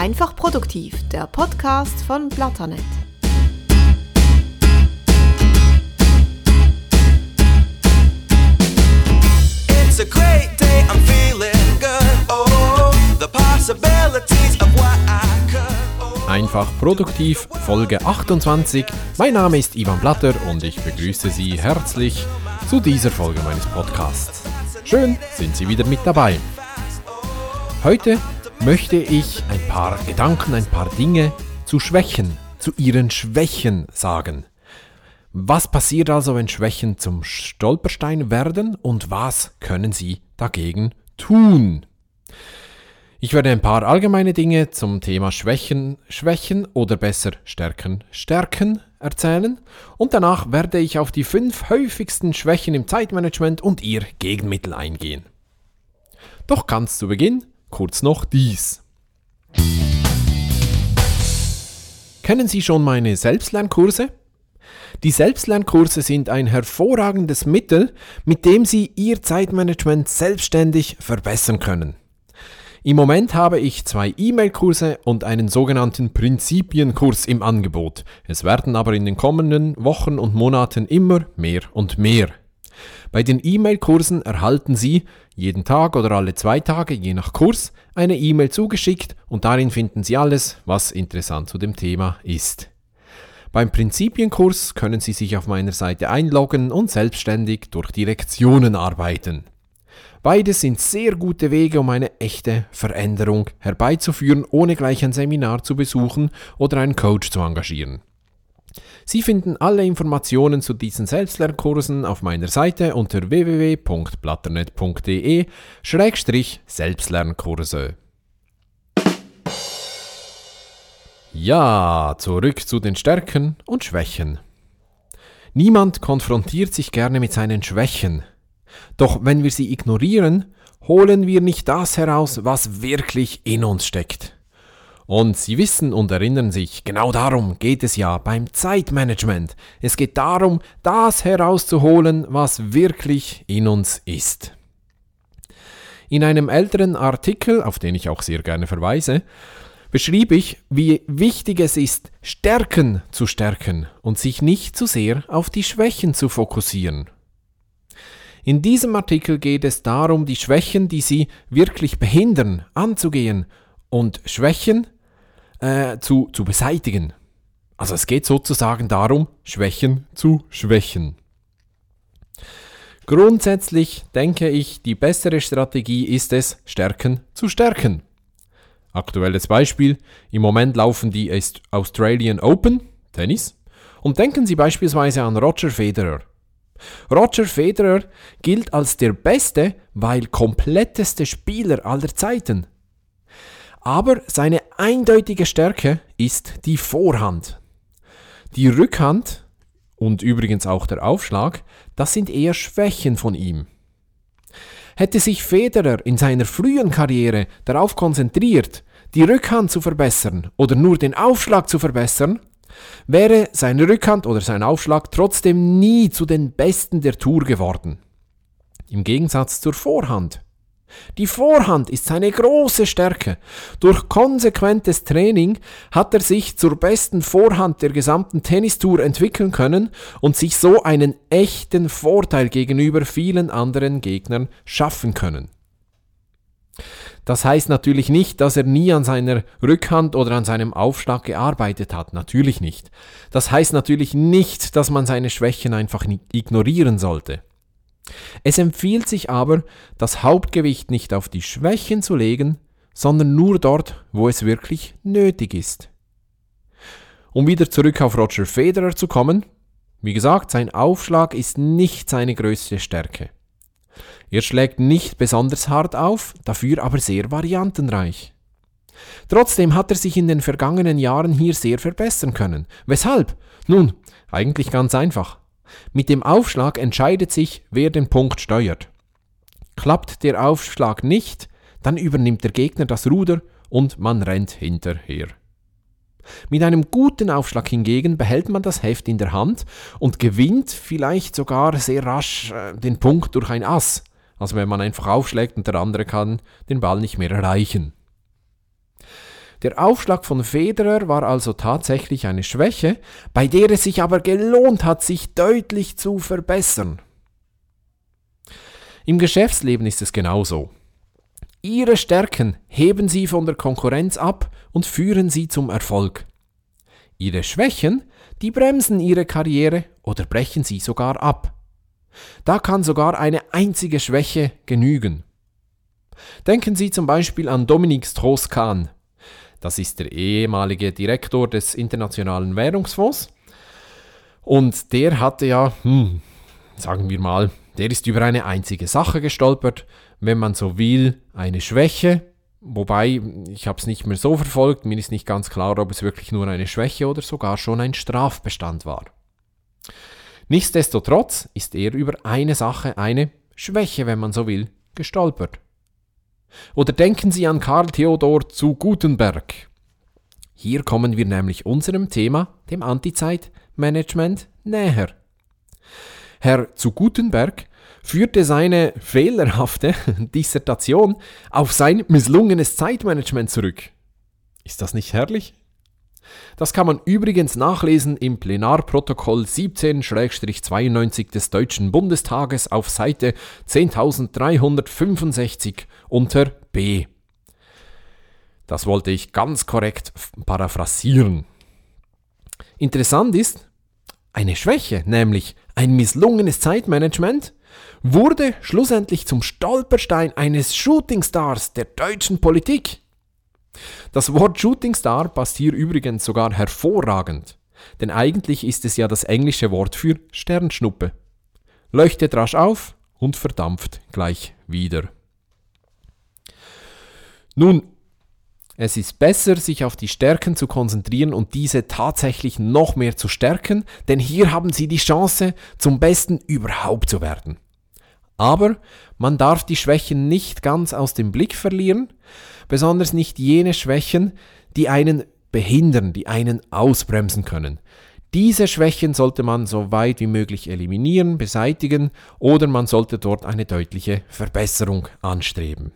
Einfach produktiv, der Podcast von Blatternett. It's a great day, I'm feeling good. Oh, the possibilities of what I could. Einfach produktiv, Folge 28. Mein Name ist Ivan Blatter und ich begrüße Sie herzlich zu dieser Folge meines Podcasts. Schön, sind Sie wieder mit dabei. Heute möchte ich ein paar Gedanken, ein paar Dinge zu Schwächen, zu Ihren Schwächen sagen. Was passiert also, wenn Schwächen zum Stolperstein werden und was können Sie dagegen tun? Ich werde ein paar allgemeine Dinge zum Thema Schwächen oder besser Stärken erzählen und danach werde ich auf die 5 häufigsten Schwächen im Zeitmanagement und ihr Gegenmittel eingehen. Doch ganz zu Beginn kurz noch dies. Kennen Sie schon meine Selbstlernkurse? Die Selbstlernkurse sind ein hervorragendes Mittel, mit dem Sie Ihr Zeitmanagement selbstständig verbessern können. Im Moment habe ich 2 E-Mail-Kurse und einen sogenannten Prinzipienkurs im Angebot. Es werden aber in den kommenden Wochen und Monaten immer mehr und mehr. Bei den E-Mail-Kursen erhalten Sie jeden Tag oder alle 2 Tage, je nach Kurs, eine E-Mail zugeschickt und darin finden Sie alles, was interessant zu dem Thema ist. Beim Prinzipienkurs können Sie sich auf meiner Seite einloggen und selbstständig durch die Lektionen arbeiten. Beides sind sehr gute Wege, um eine echte Veränderung herbeizuführen, ohne gleich ein Seminar zu besuchen oder einen Coach zu engagieren. Sie finden alle Informationen zu diesen Selbstlernkursen auf meiner Seite unter www.blatternett.de/Selbstlernkurse. Ja, zurück zu den Stärken und Schwächen. Niemand konfrontiert sich gerne mit seinen Schwächen. Doch wenn wir sie ignorieren, holen wir nicht das heraus, was wirklich in uns steckt. Und Sie wissen und erinnern sich, genau darum geht es ja beim Zeitmanagement. Es geht darum, das herauszuholen, was wirklich in uns ist. In einem älteren Artikel, auf den ich auch sehr gerne verweise, beschrieb ich, wie wichtig es ist, Stärken zu stärken und sich nicht zu sehr auf die Schwächen zu fokussieren. In diesem Artikel geht es darum, die Schwächen, die Sie wirklich behindern, anzugehen und Schwächen zu beseitigen. Also es geht sozusagen darum, Schwächen zu schwächen. Grundsätzlich denke ich, die bessere Strategie ist es, Stärken zu stärken. Aktuelles Beispiel, im Moment laufen die Australian Open, Tennis, und denken Sie beispielsweise an Roger Federer. Roger Federer gilt als der beste, weil kompletteste Spieler aller Zeiten. Aber seine eindeutige Stärke ist die Vorhand. Die Rückhand und übrigens auch der Aufschlag, das sind eher Schwächen von ihm. Hätte sich Federer in seiner frühen Karriere darauf konzentriert, die Rückhand zu verbessern oder nur den Aufschlag zu verbessern, wäre seine Rückhand oder sein Aufschlag trotzdem nie zu den Besten der Tour geworden. Im Gegensatz zur Vorhand. Die Vorhand ist seine große Stärke. Durch konsequentes Training hat er sich zur besten Vorhand der gesamten Tennistour entwickeln können und sich so einen echten Vorteil gegenüber vielen anderen Gegnern schaffen können. Das heißt natürlich nicht, dass er nie an seiner Rückhand oder an seinem Aufschlag gearbeitet hat. Natürlich nicht. Das heißt natürlich nicht, dass man seine Schwächen einfach ignorieren sollte. Es empfiehlt sich aber, das Hauptgewicht nicht auf die Schwächen zu legen, sondern nur dort, wo es wirklich nötig ist. Um wieder zurück auf Roger Federer zu kommen, wie gesagt, sein Aufschlag ist nicht seine größte Stärke. Er schlägt nicht besonders hart auf, dafür aber sehr variantenreich. Trotzdem hat er sich in den vergangenen Jahren hier sehr verbessern können. Weshalb? Nun, eigentlich ganz einfach. Mit dem Aufschlag entscheidet sich, wer den Punkt steuert. Klappt der Aufschlag nicht, dann übernimmt der Gegner das Ruder und man rennt hinterher. Mit einem guten Aufschlag hingegen behält man das Heft in der Hand und gewinnt vielleicht sogar sehr rasch den Punkt durch ein Ass. Also wenn man einfach aufschlägt und der andere kann den Ball nicht mehr erreichen. Der Aufschlag von Federer war also tatsächlich eine Schwäche, bei der es sich aber gelohnt hat, sich deutlich zu verbessern. Im Geschäftsleben ist es genauso. Ihre Stärken heben Sie von der Konkurrenz ab und führen Sie zum Erfolg. Ihre Schwächen, die bremsen Ihre Karriere oder brechen Sie sogar ab. Da kann sogar eine einzige Schwäche genügen. Denken Sie zum Beispiel an Dominique Strauss-Kahn. Das ist der ehemalige Direktor des Internationalen Währungsfonds. Und der hatte ja, sagen wir mal, der ist über eine einzige Sache gestolpert, wenn man so will, eine Schwäche, wobei, ich habe es nicht mehr so verfolgt, mir ist nicht ganz klar, ob es wirklich nur eine Schwäche oder sogar schon ein Strafbestand war. Nichtsdestotrotz ist er über eine Sache, eine Schwäche, wenn man so will, gestolpert. Oder denken Sie an Karl Theodor zu Guttenberg. Hier kommen wir nämlich unserem Thema, dem Antizeitmanagement, näher. Herr zu Guttenberg führte seine fehlerhafte Dissertation auf sein misslungenes Zeitmanagement zurück. Ist das nicht herrlich? Das kann man übrigens nachlesen im Plenarprotokoll 17/92 des Deutschen Bundestages auf Seite 10.365 unter B. Das wollte ich ganz korrekt paraphrasieren. Interessant ist, eine Schwäche, nämlich ein misslungenes Zeitmanagement, wurde schlussendlich zum Stolperstein eines Shootingstars der deutschen Politik. Das Wort Shootingstar passt hier übrigens sogar hervorragend, denn eigentlich ist es ja das englische Wort für Sternschnuppe. Leuchtet rasch auf und verdampft gleich wieder. Nun, es ist besser, sich auf die Stärken zu konzentrieren und diese tatsächlich noch mehr zu stärken, denn hier haben Sie die Chance, zum Besten überhaupt zu werden. Aber man darf die Schwächen nicht ganz aus dem Blick verlieren, besonders nicht jene Schwächen, die einen behindern, die einen ausbremsen können. Diese Schwächen sollte man so weit wie möglich eliminieren, beseitigen oder man sollte dort eine deutliche Verbesserung anstreben.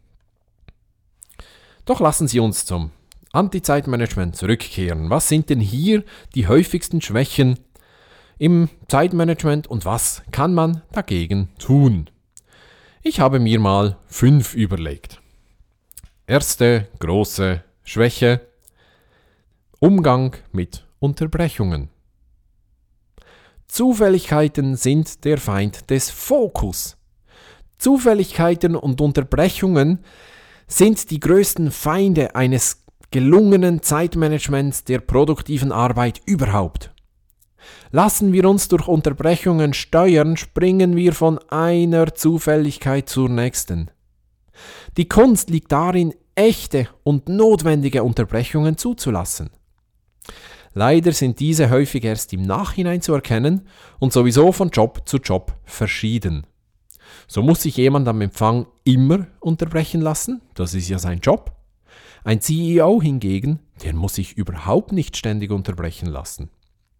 Doch lassen Sie uns zum Anti-Zeitmanagement zurückkehren. Was sind denn hier die häufigsten Schwächen im Zeitmanagement und was kann man dagegen tun? Ich habe mir mal 5 überlegt. Erste große Schwäche: Umgang mit Unterbrechungen. Zufälligkeiten sind der Feind des Fokus. Zufälligkeiten und Unterbrechungen sind die größten Feinde eines gelungenen Zeitmanagements der produktiven Arbeit überhaupt. Lassen wir uns durch Unterbrechungen steuern, springen wir von einer Zufälligkeit zur nächsten. Die Kunst liegt darin, echte und notwendige Unterbrechungen zuzulassen. Leider sind diese häufig erst im Nachhinein zu erkennen und sowieso von Job zu Job verschieden. So muss sich jemand am Empfang immer unterbrechen lassen, das ist ja sein Job. Ein CEO hingegen, der muss sich überhaupt nicht ständig unterbrechen lassen.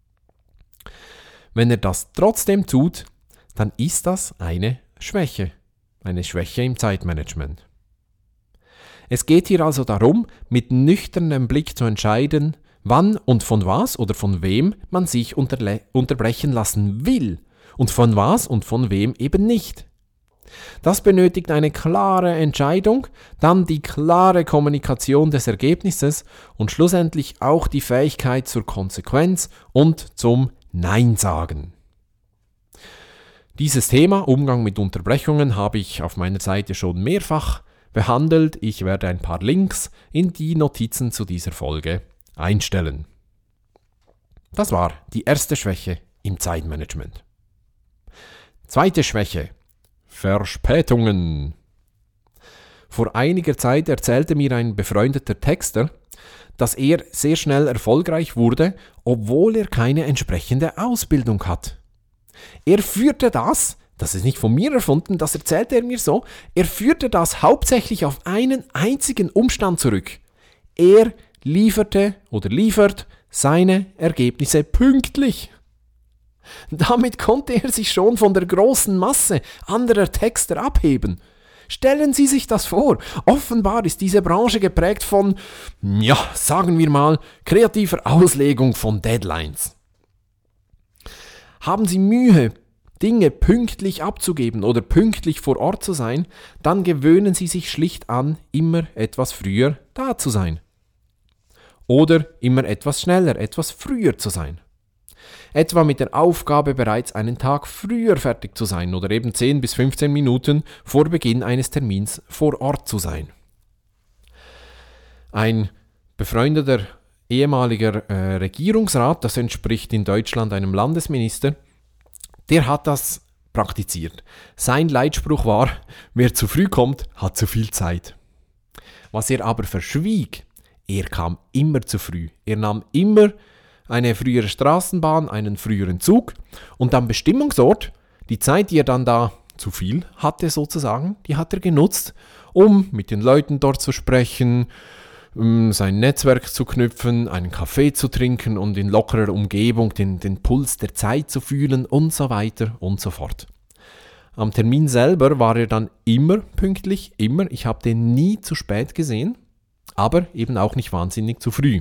Wenn er das trotzdem tut, dann ist das eine Schwäche im Zeitmanagement. Es geht hier also darum, mit nüchternem Blick zu entscheiden, wann und von was oder von wem man sich unterbrechen lassen will und von was und von wem eben nicht. Das benötigt eine klare Entscheidung, dann die klare Kommunikation des Ergebnisses und schlussendlich auch die Fähigkeit zur Konsequenz und zum Nein sagen. Dieses Thema, Umgang mit Unterbrechungen, habe ich auf meiner Seite schon mehrfach behandelt. Ich werde ein paar Links in die Notizen zu dieser Folge einstellen. Das war die erste Schwäche im Zeitmanagement. Zweite Schwäche: Verspätungen. Vor einiger Zeit erzählte mir ein befreundeter Texter, dass er sehr schnell erfolgreich wurde, obwohl er keine entsprechende Ausbildung hat. Er führte das ist nicht von mir erfunden, das erzählte er mir so, er führte das hauptsächlich auf einen einzigen Umstand zurück. Er liefert seine Ergebnisse pünktlich. Damit konnte er sich schon von der großen Masse anderer Texter abheben. Stellen Sie sich das vor. Offenbar ist diese Branche geprägt von, ja, sagen wir mal, kreativer Auslegung von Deadlines. Haben Sie Mühe, Dinge pünktlich abzugeben oder pünktlich vor Ort zu sein, dann gewöhnen Sie sich schlicht an, immer etwas früher da zu sein. Oder immer etwas schneller, etwas früher zu sein. Etwa mit der Aufgabe, bereits einen Tag früher fertig zu sein oder eben 10 bis 15 Minuten vor Beginn eines Termins vor Ort zu sein. Ein befreundeter ehemaliger Regierungsrat, das entspricht in Deutschland einem Landesminister, der hat das praktiziert. Sein Leitspruch war, wer zu früh kommt, hat zu viel Zeit. Was er aber verschwieg, er kam immer zu früh. Er nahm immer eine frühere Straßenbahn, einen früheren Zug und am Bestimmungsort, die Zeit, die er dann da zu viel hatte sozusagen, die hat er genutzt, um mit den Leuten dort zu sprechen, sein Netzwerk zu knüpfen, einen Kaffee zu trinken und in lockerer Umgebung den Puls der Zeit zu fühlen und so weiter und so fort. Am Termin selber war er dann immer pünktlich, immer. Ich habe den nie zu spät gesehen, aber eben auch nicht wahnsinnig zu früh.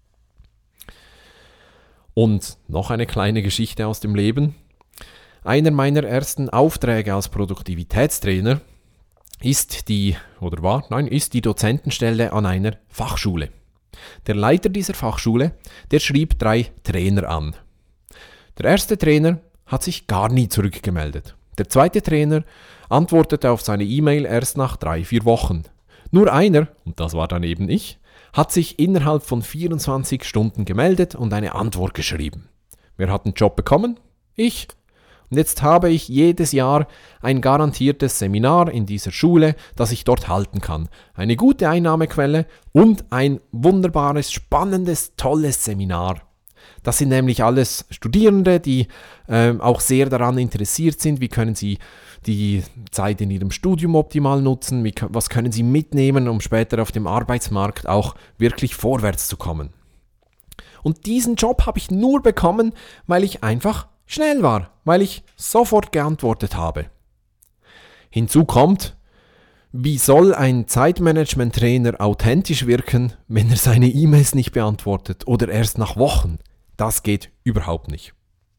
Und noch eine kleine Geschichte aus dem Leben. Einer meiner ersten Aufträge als Produktivitätstrainer ist die Dozentenstelle an einer Fachschule. Der Leiter dieser Fachschule, der schrieb 3 Trainer an. Der erste Trainer hat sich gar nie zurückgemeldet. Der zweite Trainer antwortete auf seine E-Mail erst nach 3-4 Wochen. Nur einer, und das war dann eben ich, hat sich innerhalb von 24 Stunden gemeldet und eine Antwort geschrieben. Wer hat den Job bekommen? Ich. Und jetzt habe ich jedes Jahr ein garantiertes Seminar in dieser Schule, das ich dort halten kann. Eine gute Einnahmequelle und ein wunderbares, spannendes, tolles Seminar. Das sind nämlich alles Studierende, die auch sehr daran interessiert sind, wie können sie die Zeit in ihrem Studium optimal nutzen, was können sie mitnehmen, um später auf dem Arbeitsmarkt auch wirklich vorwärts zu kommen. Und diesen Job habe ich nur bekommen, weil ich einfach schnell war, weil ich sofort geantwortet habe. Hinzu kommt, wie soll ein Zeitmanagement-Trainer authentisch wirken, wenn er seine E-Mails nicht beantwortet oder erst nach Wochen? Das geht überhaupt nicht.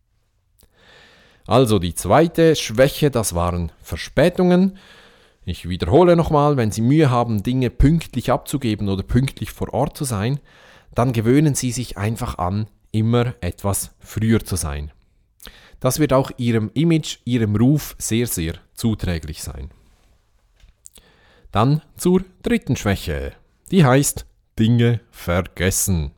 Also die zweite Schwäche, das waren Verspätungen. Ich wiederhole nochmal, wenn Sie Mühe haben, Dinge pünktlich abzugeben oder pünktlich vor Ort zu sein, dann gewöhnen Sie sich einfach an, immer etwas früher zu sein. Das wird auch Ihrem Image, Ihrem Ruf sehr, sehr zuträglich sein. Dann zur dritten Schwäche. Die heißt Dinge vergessen.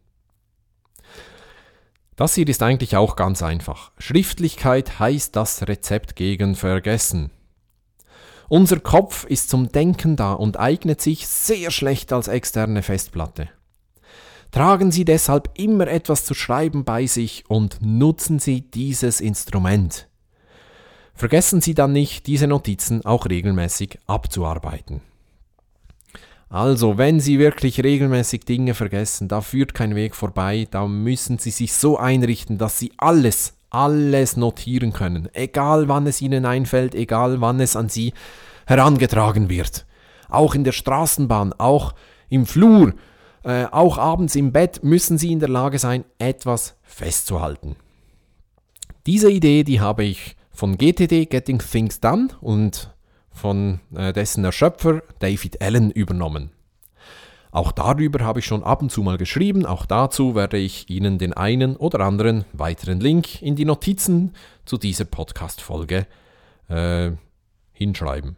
Das hier ist eigentlich auch ganz einfach. Schriftlichkeit heißt das Rezept gegen Vergessen. Unser Kopf ist zum Denken da und eignet sich sehr schlecht als externe Festplatte. Tragen Sie deshalb immer etwas zu schreiben bei sich und nutzen Sie dieses Instrument. Vergessen Sie dann nicht, diese Notizen auch regelmäßig abzuarbeiten. Also, wenn Sie wirklich regelmäßig Dinge vergessen, da führt kein Weg vorbei, da müssen Sie sich so einrichten, dass Sie alles notieren können, egal wann es Ihnen einfällt, egal wann es an Sie herangetragen wird. Auch in der Straßenbahn, auch im Flur, auch abends im Bett müssen Sie in der Lage sein, etwas festzuhalten. Diese Idee, die habe ich von GTD, Getting Things Done, und von dessen Erschöpfer David Allen übernommen. Auch darüber habe ich schon ab und zu mal geschrieben, auch dazu werde ich Ihnen den einen oder anderen weiteren Link in die Notizen zu dieser Podcast-Folge hinschreiben.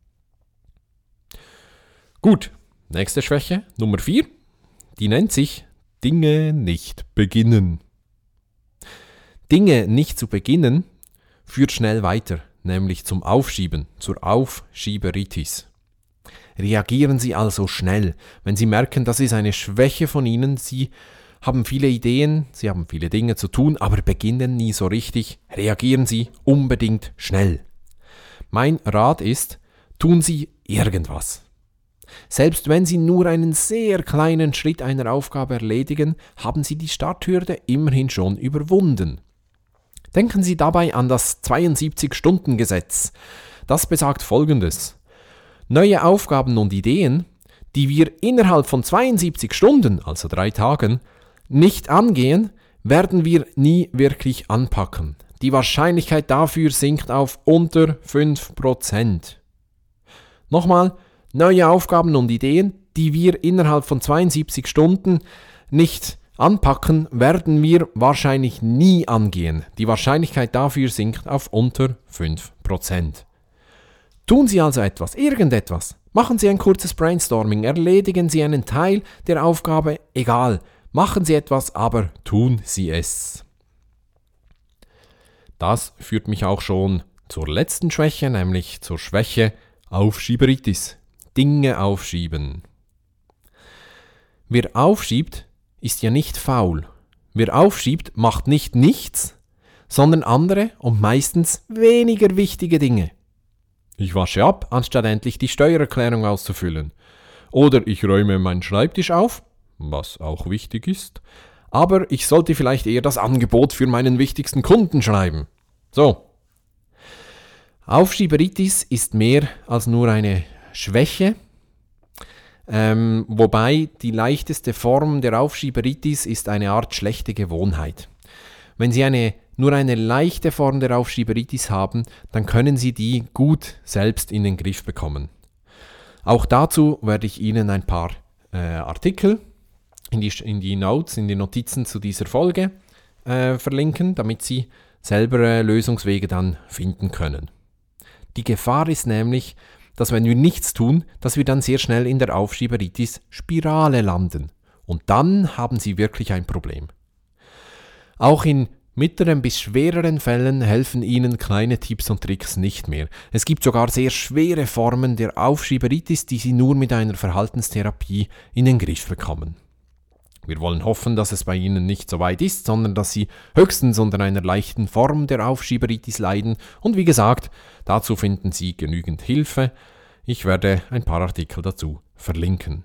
Gut, nächste Schwäche, Nummer 4, die nennt sich Dinge nicht beginnen. Dinge nicht zu beginnen führt schnell weiter, nämlich zum Aufschieben, zur Aufschieberitis. Reagieren Sie also schnell, wenn Sie merken, das ist eine Schwäche von Ihnen, Sie haben viele Ideen, Sie haben viele Dinge zu tun, aber beginnen nie so richtig, reagieren Sie unbedingt schnell. Mein Rat ist, tun Sie irgendwas. Selbst wenn Sie nur einen sehr kleinen Schritt einer Aufgabe erledigen, haben Sie die Starthürde immerhin schon überwunden. Denken Sie dabei an das 72-Stunden-Gesetz. Das besagt Folgendes: Neue Aufgaben und Ideen, die wir innerhalb von 72 Stunden, also 3 Tagen, nicht angehen, werden wir nie wirklich anpacken. Die Wahrscheinlichkeit dafür sinkt auf unter 5%. Nochmal, neue Aufgaben und Ideen, die wir innerhalb von 72 Stunden nicht anpacken, werden wir wahrscheinlich nie angehen. Die Wahrscheinlichkeit dafür sinkt auf unter 5%. Tun Sie also etwas, irgendetwas. Machen Sie ein kurzes Brainstorming, erledigen Sie einen Teil der Aufgabe, egal. Machen Sie etwas, aber tun Sie es. Das führt mich auch schon zur letzten Schwäche, nämlich zur Schwäche Aufschieberitis. Dinge aufschieben. Wer aufschiebt, ist ja nicht faul. Wer aufschiebt, macht nicht nichts, sondern andere und meistens weniger wichtige Dinge. Ich wasche ab, anstatt endlich die Steuererklärung auszufüllen. Oder ich räume meinen Schreibtisch auf, was auch wichtig ist, aber ich sollte vielleicht eher das Angebot für meinen wichtigsten Kunden schreiben. So. Aufschieberitis ist mehr als nur eine Schwäche, wobei die leichteste Form der Aufschieberitis ist eine Art schlechte Gewohnheit. Wenn Sie nur eine leichte Form der Aufschieberitis haben, dann können Sie die gut selbst in den Griff bekommen. Auch dazu werde ich Ihnen ein paar Artikel in die Notes, in die Notizen zu dieser Folge verlinken, damit Sie selber Lösungswege dann finden können. Die Gefahr ist nämlich, dass wenn wir nichts tun, dass wir dann sehr schnell in der Aufschieberitis-Spirale landen. Und dann haben Sie wirklich ein Problem. Auch in mittleren bis schwereren Fällen helfen Ihnen kleine Tipps und Tricks nicht mehr. Es gibt sogar sehr schwere Formen der Aufschieberitis, die Sie nur mit einer Verhaltenstherapie in den Griff bekommen. Wir wollen hoffen, dass es bei Ihnen nicht so weit ist, sondern dass Sie höchstens unter einer leichten Form der Aufschieberitis leiden. Und wie gesagt, dazu finden Sie genügend Hilfe. Ich werde ein paar Artikel dazu verlinken.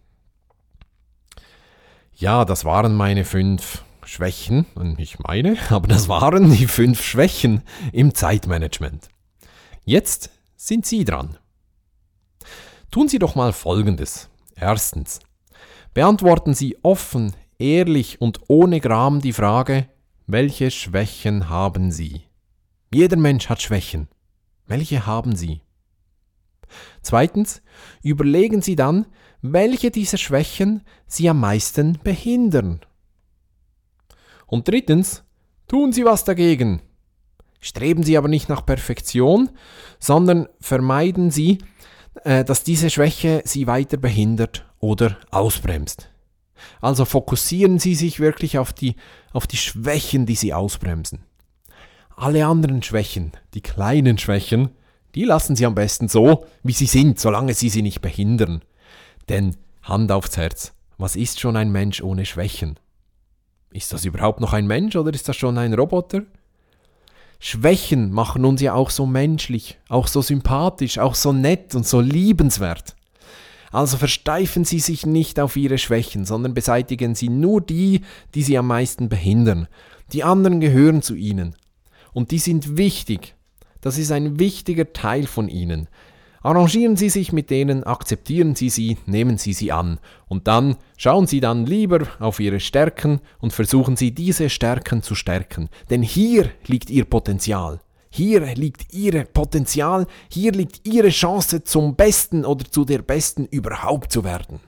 Ja, das waren meine 5 Schwächen, aber das waren die 5 Schwächen im Zeitmanagement. Jetzt sind Sie dran. Tun Sie doch mal Folgendes. Erstens. Beantworten Sie offen, ehrlich und ohne Gram die Frage, welche Schwächen haben Sie? Jeder Mensch hat Schwächen. Welche haben Sie? Zweitens, überlegen Sie dann, welche dieser Schwächen Sie am meisten behindern. Und drittens, tun Sie was dagegen. Streben Sie aber nicht nach Perfektion, sondern vermeiden Sie, dass diese Schwäche Sie weiter behindert oder ausbremst. Also fokussieren Sie sich wirklich auf die Schwächen, die Sie ausbremsen. Alle anderen Schwächen, die kleinen Schwächen, die lassen Sie am besten so, wie sie sind, solange Sie sie nicht behindern. Denn Hand aufs Herz, was ist schon ein Mensch ohne Schwächen? Ist das überhaupt noch ein Mensch oder ist das schon ein Roboter? Schwächen machen uns ja auch so menschlich, auch so sympathisch, auch so nett und so liebenswert. Also versteifen Sie sich nicht auf Ihre Schwächen, sondern beseitigen Sie nur die, die Sie am meisten behindern. Die anderen gehören zu Ihnen. Und die sind wichtig. Das ist ein wichtiger Teil von Ihnen. Arrangieren Sie sich mit denen, akzeptieren Sie sie, nehmen Sie sie an. Und dann schauen Sie dann lieber auf Ihre Stärken und versuchen Sie diese Stärken zu stärken. Denn hier liegt Ihr Potenzial. Hier liegt Ihr Potenzial, hier liegt Ihre Chance zum Besten oder zu der Besten überhaupt zu werden.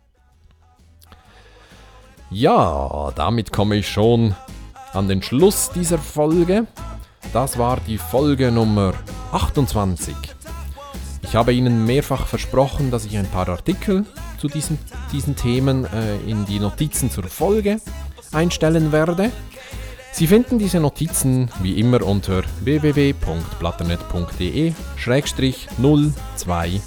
Ja, damit komme ich schon an den Schluss dieser Folge. Das war die Folge Nummer 28. Ich habe Ihnen mehrfach versprochen, dass ich ein paar Artikel zu diesen Themen in die Notizen zur Folge einstellen werde. Sie finden diese Notizen wie immer unter www.blatternetz.de/028.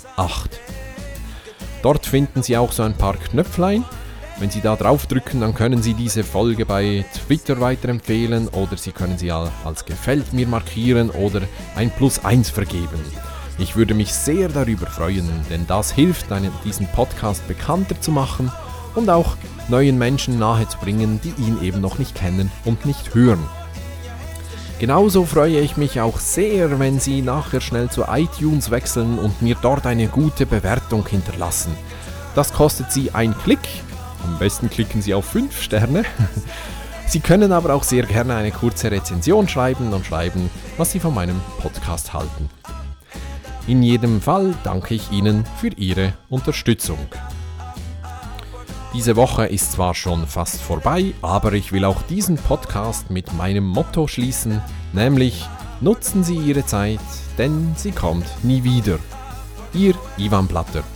Dort finden Sie auch so ein paar Knöpflein. Wenn Sie da drauf drücken, dann können Sie diese Folge bei Twitter weiterempfehlen oder Sie können sie als Gefällt mir markieren oder ein +1 vergeben. Ich würde mich sehr darüber freuen, denn das hilft, diesen Podcast bekannter zu machen und auch neuen Menschen nahezubringen, die ihn eben noch nicht kennen und nicht hören. Genauso freue ich mich auch sehr, wenn Sie nachher schnell zu iTunes wechseln und mir dort eine gute Bewertung hinterlassen. Das kostet Sie einen Klick. Am besten klicken Sie auf 5 Sterne. Sie können aber auch sehr gerne eine kurze Rezension schreiben und schreiben, was Sie von meinem Podcast halten. In jedem Fall danke ich Ihnen für Ihre Unterstützung. Diese Woche ist zwar schon fast vorbei, aber ich will auch diesen Podcast mit meinem Motto schließen, nämlich nutzen Sie Ihre Zeit, denn sie kommt nie wieder. Ihr Ivan Blatter.